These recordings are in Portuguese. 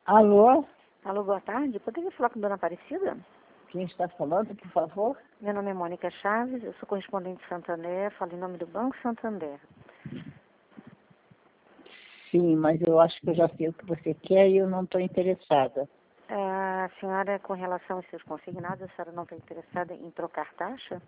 Alô? Alô, boa tarde. Poderia falar com a dona Aparecida? Quem está falando, por favor? Meu nome é Mônica Chaves, eu sou correspondente de Santander, falo em nome do Banco Santander. Sim, mas eu acho que eu já sei o que você quer e eu não estou interessada. A senhora, com relação aos seus consignados, a senhora não está interessada em trocar taxa?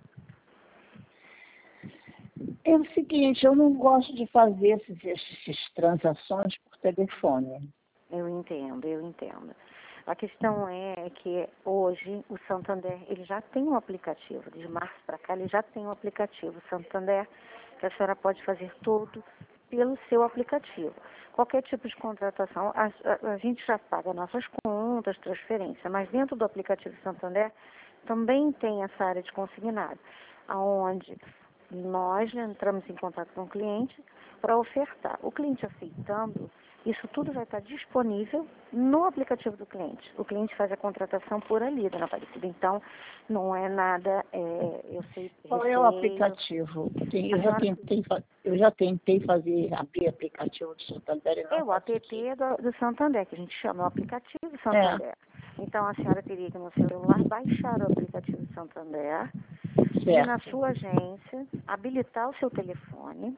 É o seguinte, eu não gosto de fazer essas transações por telefone. Eu entendo, eu entendo. A questão é que hoje o Santander, ele já tem um aplicativo, de março para cá ele já tem um aplicativo Santander, que a senhora pode fazer tudo pelo seu aplicativo. Qualquer tipo de contratação, a gente já paga nossas contas, transferência, mas dentro do aplicativo Santander também tem essa área de consignado, onde nós entramos em contato com o cliente para ofertar. O cliente aceitando, isso tudo vai estar disponível no aplicativo do cliente. O cliente faz a contratação por ali, dona Aparecida. Então, não é nada, eu sei... Qual é o aplicativo? Eu já tentei fazer aplicativo do Santander e não É o app consegui. do Santander, que a gente chama o aplicativo Santander. Então, a senhora teria que no seu celular baixar o aplicativo Santander, ir na Certo. sua agência, habilitar o seu telefone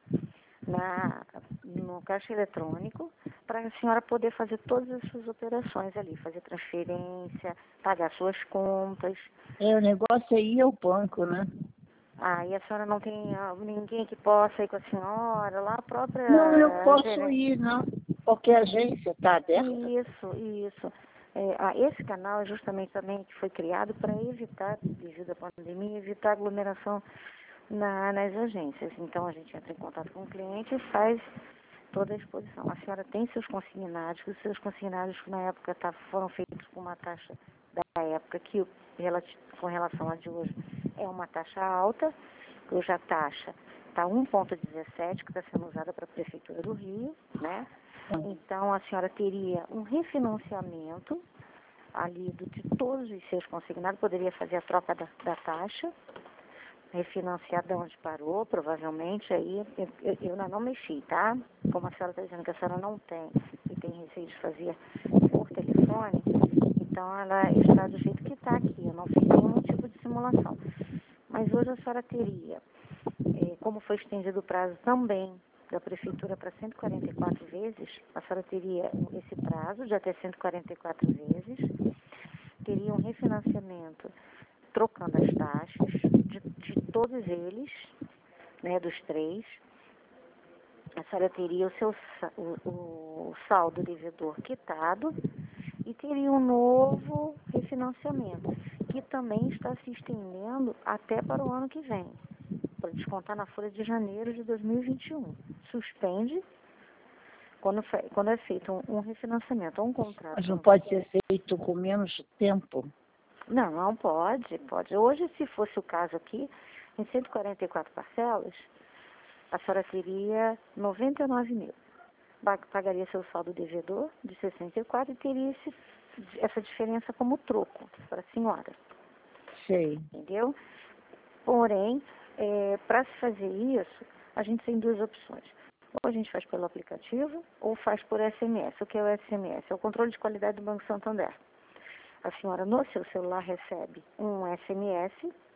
no caixa eletrônico, para a senhora poder fazer todas as suas operações ali, fazer transferência, pagar suas contas. O negócio é ir ao banco, né? E a senhora não tem ninguém que possa ir com a senhora, lá a própria Não, eu posso gerente. ir, não. Qualquer agência está aberta. Isso. Esse canal é justamente também que foi criado para evitar, devido à pandemia, evitar aglomeração nas agências. Então, a gente entra em contato com o cliente e faz toda a exposição. A senhora tem seus consignados, que os seus consignados na época foram feitos com uma taxa da época que, com relação à de hoje, é uma taxa alta. Hoje a taxa está 1,17, que está sendo usada para a Prefeitura do Rio, né? Então, a senhora teria um refinanciamento ali de todos os seus consignados, poderia fazer a troca da taxa, refinanciar de onde parou, provavelmente, aí eu ainda não mexi, tá? Como a senhora está dizendo que a senhora não tem e tem receio de fazer por telefone, então ela está do jeito que está aqui, eu não fiz nenhum tipo de simulação. Mas hoje a senhora teria, como foi estendido o prazo também da Prefeitura para 144 vezes, a senhora teria esse prazo de até 144 vezes, teria um refinanciamento trocando as taxas de todos eles, né, dos três. A senhora teria o saldo devedor quitado e teria um novo refinanciamento, que também está se estendendo até para o ano que vem, para descontar na folha de janeiro de 2021. Suspende quando é feito um refinanciamento ou um contrato. Mas não pode ser feito com menos tempo? Não, pode. Hoje, se fosse o caso aqui, em 144 parcelas, a senhora teria 99 mil. Pagaria seu saldo devedor de 64 e teria essa diferença como troco para a senhora. Sei. Entendeu? Porém, para se fazer isso, a gente tem duas opções. Ou a gente faz pelo aplicativo ou faz por SMS. O que é o SMS? É o controle de qualidade do Banco Santander. A senhora, no seu celular, recebe um SMS,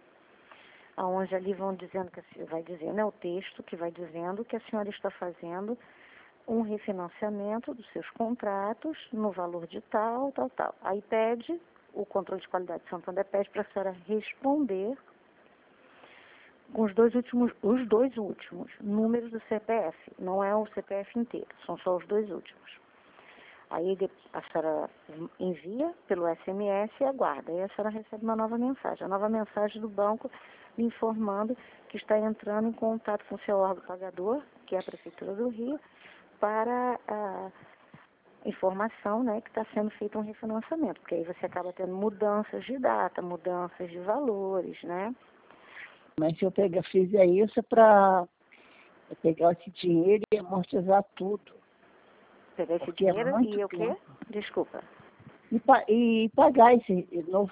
onde ali vão dizendo, vai dizendo, é o texto que vai dizendo que a senhora está fazendo um refinanciamento dos seus contratos no valor de tal. Aí pede, o controle de qualidade de Santander pede para a senhora responder com os dois últimos números do CPF. Não é o CPF inteiro, são só os dois últimos. Aí a senhora envia pelo SMS e aguarda. Aí a senhora recebe uma nova mensagem. A nova mensagem do banco lhe informando que está entrando em contato com o seu órgão pagador, que é a Prefeitura do Rio, para a informação, né, que está sendo feito um refinanciamento. Porque aí você acaba tendo mudanças de data, mudanças de valores, né? Mas se eu fizer isso para pegar esse dinheiro e amortizar tudo. Pegar esse Porque é dinheiro muito e o quê? tempo. Desculpa. E pagar esse novo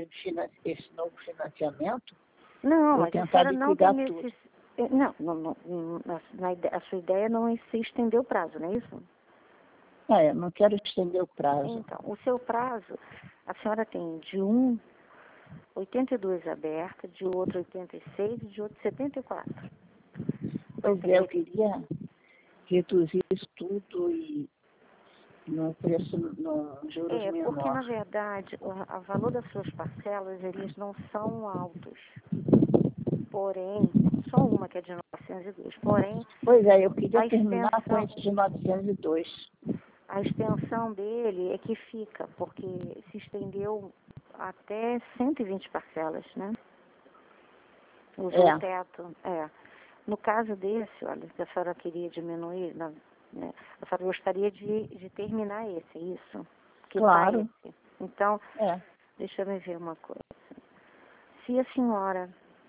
financiamento, Não, vou mas a tentar senhora não tem liquidar tudo. Não, a sua ideia não é se estender o prazo, não é isso? Eu não quero estender o prazo. Então, o seu prazo, a senhora tem de um 82 aberta, de outro 86 e de outro 74. Pois é, eu queria reduzir isso tudo e num preço, num juros Porque na menor. verdade o valor das suas parcelas, eles não são altos. Porém, só uma que é de 902. Porém, Pois é, eu queria a terminar com extensão, esse de 902. a extensão dele é que fica, porque se estendeu até 120 parcelas, né? Usou o teto. No caso desse, olha, que a senhora queria diminuir, né? A senhora gostaria de terminar esse, é isso? Que Claro. tá esse. Então, deixa eu ver uma coisa. Se a senhora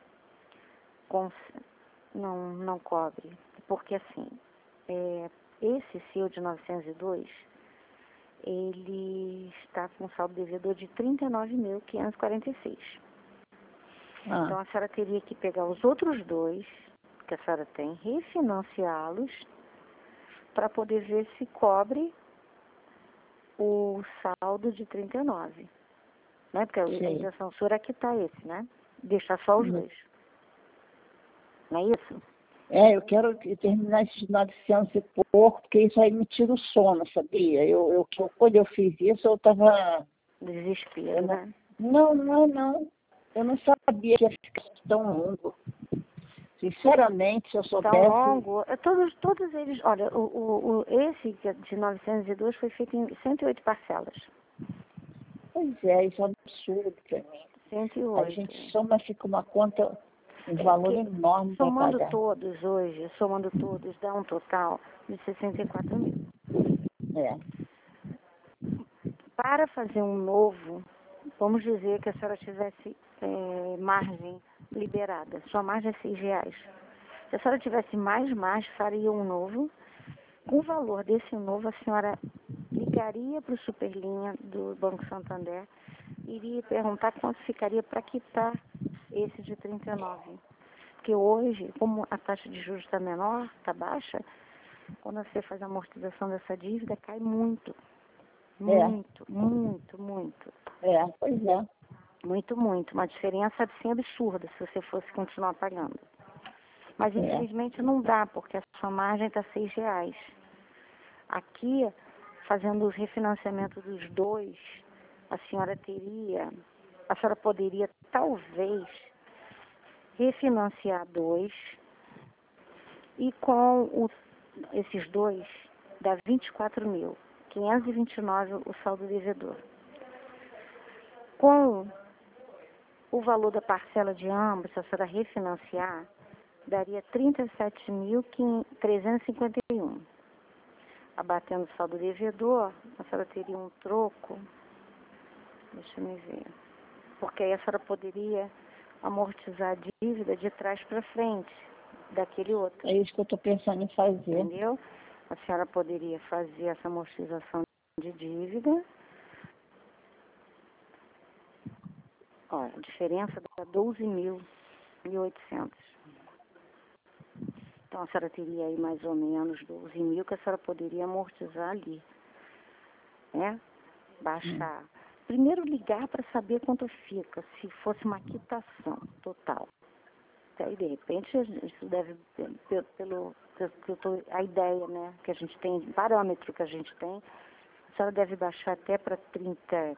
não cobre, porque assim, esse seu de 902, ele está com saldo devedor de 39.546. Então a senhora teria que pegar os outros dois que a senhora tem, refinanciá-los para poder ver se cobre o saldo de 39, né? Porque a intenção sua é quitar esse, né? Deixar só os dois. Não é isso? Eu quero terminar esses 900 e pouco, porque isso aí me tira o sono, sabia? Quando eu fiz isso, eu estava... Desespero, né? Não. Eu não sabia que ia ficar tão longo. Sinceramente, se eu soubesse... Tão longo. Todos eles... Olha, esse de 902 foi feito em 108 parcelas. Pois é, isso é um absurdo para mim. 108. A gente soma, fica uma conta, um valor enorme para pagar. Somando todos, dá um total de 64 mil. Para fazer um novo, vamos dizer que a senhora tivesse margem liberada. Sua margem é R$6. Se a senhora tivesse mais margem, faria um novo. Com o valor desse novo, a senhora ligaria para o Superlinha do Banco Santander, iria perguntar quanto ficaria para quitar esse de 39. Porque hoje, como a taxa de juros está menor, está baixa, quando você faz a amortização dessa dívida, cai muito. Muito. Pois é. Muito. Uma diferença assim absurda se você fosse continuar pagando. Mas infelizmente não dá, porque a sua margem está R$6. Aqui, fazendo o refinanciamento dos dois, a senhora poderia talvez refinanciar dois e com esses dois dá 24.529 o saldo devedor. Com o valor da parcela de ambos, se a senhora refinanciar, daria 37.351. Abatendo o saldo devedor, a senhora teria um troco, deixa eu me ver, porque aí a senhora poderia amortizar a dívida de trás para frente daquele outro. É isso que eu estou pensando em fazer. Entendeu? A senhora poderia fazer essa amortização de dívida. Olha, a diferença dá 12.800. Então a senhora teria aí mais ou menos 12 mil que a senhora poderia amortizar ali, né? Baixar. Primeiro ligar para saber quanto fica, se fosse uma quitação total. Aí de repente isso deve, a ideia, né, que a gente tem, parâmetro que a gente tem, a senhora deve baixar até para 30,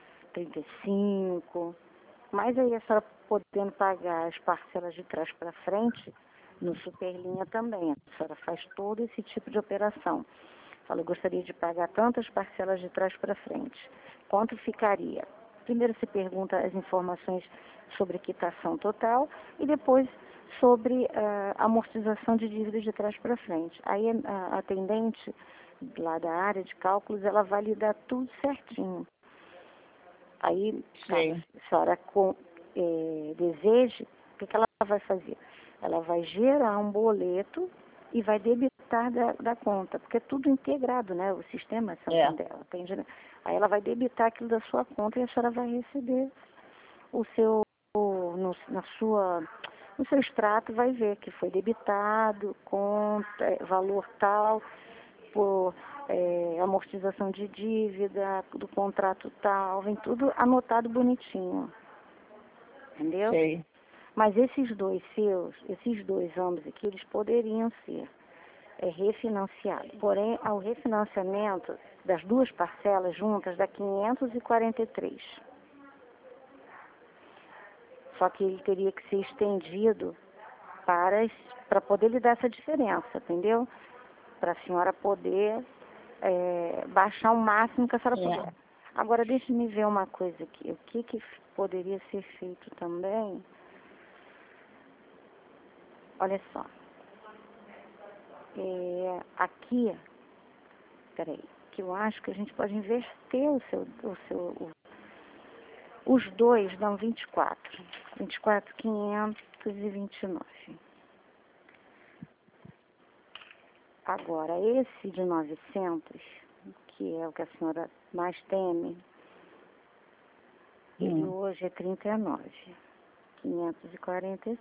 35, mas aí a senhora podendo pagar as parcelas de trás para frente, no Superlinha também, a senhora faz todo esse tipo de operação. Fala, eu gostaria de pagar tantas parcelas de trás para frente. Quanto ficaria? Primeiro você pergunta as informações sobre quitação total e depois sobre amortização de dívidas de trás para frente. Aí a atendente lá da área de cálculos, ela vai lhe dar tudo certinho. Aí, se a senhora deseje, o que ela vai fazer? Ela vai gerar um boleto e vai debitar da conta, porque é tudo integrado, né? O sistema Santander. Aí ela vai debitar aquilo da sua conta e a senhora vai receber o seu, no seu extrato, vai ver que foi debitado, conta, valor tal. por amortização de dívida, do contrato tal, vem tudo anotado bonitinho. Entendeu? Sei. Mas esses dois ambos aqui, eles poderiam ser refinanciados. Porém, ao refinanciamento das duas parcelas juntas dá 543. Só que ele teria que ser estendido para poder lhe dar essa diferença, entendeu? Para a senhora poder baixar o máximo que a senhora puder. Agora, deixe-me ver uma coisa aqui. O que poderia ser feito também? Olha só. Aqui, peraí, que eu acho que a gente pode inverter os dois dão 24. 24.529. Agora, esse de 900, que é o que a senhora mais teme, ele hoje é 39.546.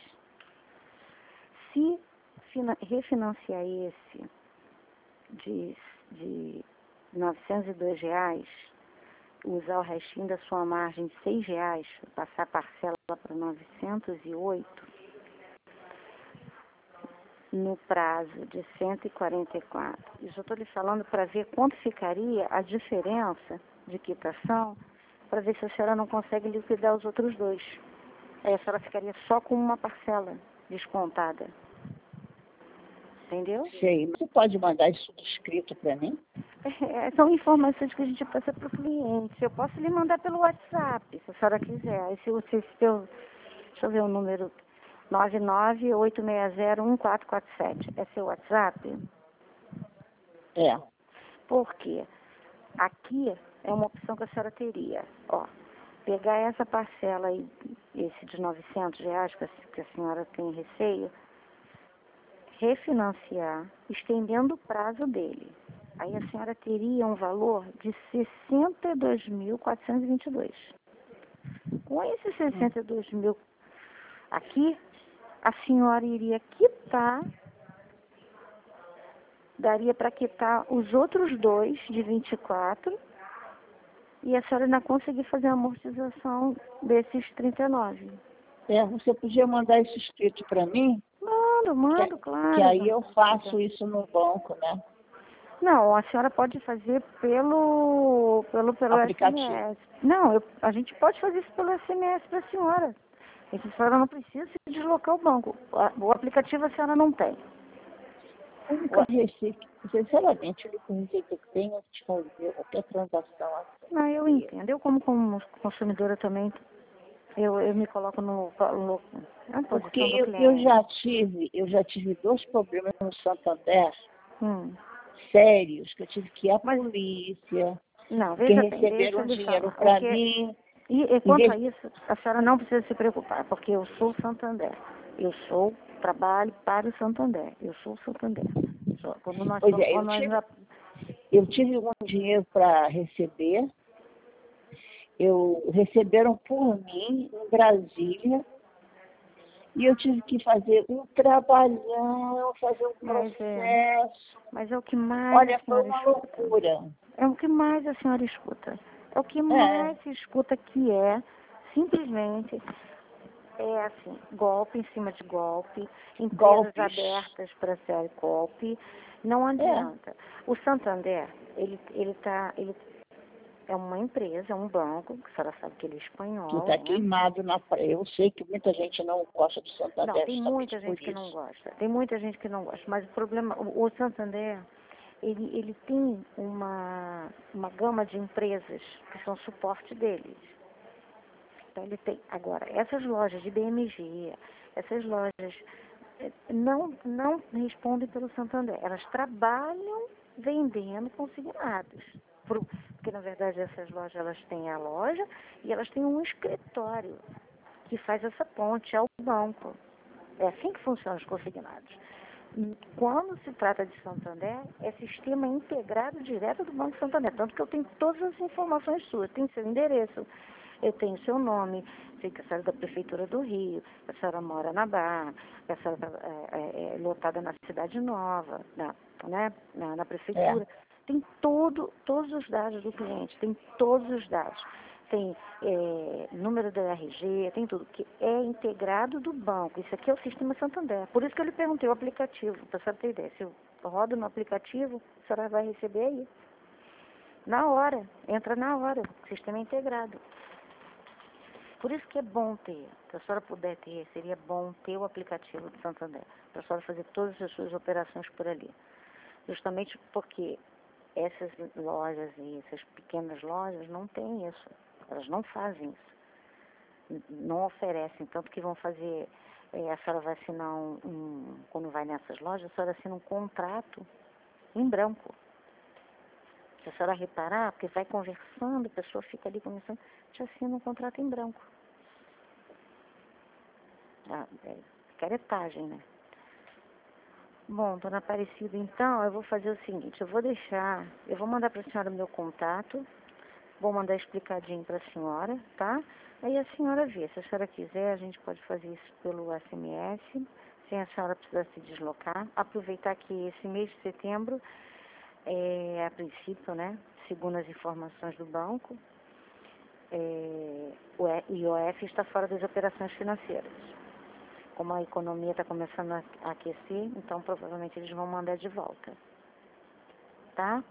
Se refinanciar esse de R$ 902, usar o restinho da sua margem de R$ 6, passar a parcela para 908, no prazo de 144. Isso eu estou lhe falando para ver quanto ficaria a diferença de quitação, para ver se a senhora não consegue liquidar os outros dois. Aí a senhora ficaria só com uma parcela descontada. Entendeu? Sei. Você pode mandar isso tudo escrito para mim? São informações que a gente passa para o cliente. Eu posso lhe mandar pelo WhatsApp, se a senhora quiser. Deixa eu ver o número 998601447. É seu WhatsApp? É. Por quê? Aqui é uma opção que a senhora teria. Ó, pegar essa parcela aí, esse de R$ 900 que a senhora tem receio, refinanciar, estendendo o prazo dele. Aí a senhora teria um valor de 62.422. Com esses 62.000 aqui, a senhora iria quitar, daria para quitar os outros dois de 24 e a senhora ainda conseguir fazer a amortização desses 39. Você podia mandar isso escrito para mim? Mando, claro. Que aí eu faço isso no banco, né? Não, a senhora pode fazer pelo aplicativo. SMS. Não, a gente pode fazer isso pelo SMS para a senhora. A senhora não precisa se deslocar ao banco. O aplicativo a senhora não tem. A única receita, sinceramente, a única receita que tenho é de fazer qualquer transação assim. Não, eu entendo. Eu como consumidora também, eu me coloco na posição Porque do cliente. eu já tive 2 problemas no Santander, sérios, que eu tive que ir à polícia, Não, que veja bem, receberam deixa eu lhe dinheiro falar. para mim. E quanto a isso, a senhora não precisa se preocupar, porque eu sou o Santander. Trabalho para o Santander. Eu sou o Santander. Eu tive um dinheiro para receber. Receberam por mim em Brasília. E eu tive que fazer um trabalhão, fazer um processo. Mas é o que mais Olha, a senhora foi uma escuta. loucura. É o que mais a senhora escuta. É o que mais se escuta, que é simplesmente assim, golpe em cima de golpe, empresas abertas para ser golpe. Não adianta. O Santander, ele é uma empresa, um banco, que a senhora sabe que ele é espanhol. Que está queimado na praia. Eu sei que muita gente não gosta do Santander. Não, tem muita gente que não gosta. Tem muita gente que não gosta. Mas o problema, o Santander, ele tem uma gama de empresas que são suporte deles. Então ele tem. Agora, essas lojas de BMG, essas lojas não respondem pelo Santander. Elas trabalham vendendo consignados. Porque, na verdade, essas lojas, elas têm a loja e elas têm um escritório que faz essa ponte ao banco. É assim que funcionam os consignados. Quando se trata de Santander, é sistema integrado direto do Banco Santander. Tanto que eu tenho todas as informações suas. Tem seu endereço, Eu tenho seu nome, sei que a senhora é da Prefeitura do Rio, que a senhora mora na Barra, que a senhora é lotada na Cidade Nova, na Prefeitura. Tem todos os dados do cliente, tem todos os dados. Tem número do RG, tem tudo, que é integrado do banco. Isso aqui é o Sistema Santander. Por isso que eu lhe perguntei o aplicativo, para a senhora ter ideia. Se eu rodo no aplicativo, a senhora vai receber aí. Na hora, entra na hora, sistema integrado. Por isso que é bom ter, se a senhora puder ter, seria bom ter o aplicativo do Santander, para a senhora fazer todas as suas operações por ali. Justamente porque essas lojas e essas pequenas lojas não têm isso, elas não fazem isso, não oferecem, tanto que vão fazer, a senhora vai assinar quando vai nessas lojas, a senhora assina um contrato em branco. Se a senhora reparar, porque vai conversando, a pessoa fica ali começando, te assina um contrato em branco. Caretagem, né? Bom, dona Aparecida, então, eu vou fazer o seguinte, eu vou mandar para a senhora o meu contato, vou mandar explicadinho para a senhora, tá? Aí a senhora vê, se a senhora quiser, a gente pode fazer isso pelo SMS, sem a senhora precisar se deslocar, aproveitar que esse mês de setembro, a princípio, né, segundo as informações do banco, o IOF está fora das operações financeiras. Como a economia está começando a aquecer, então provavelmente eles vão mandar de volta. Tá?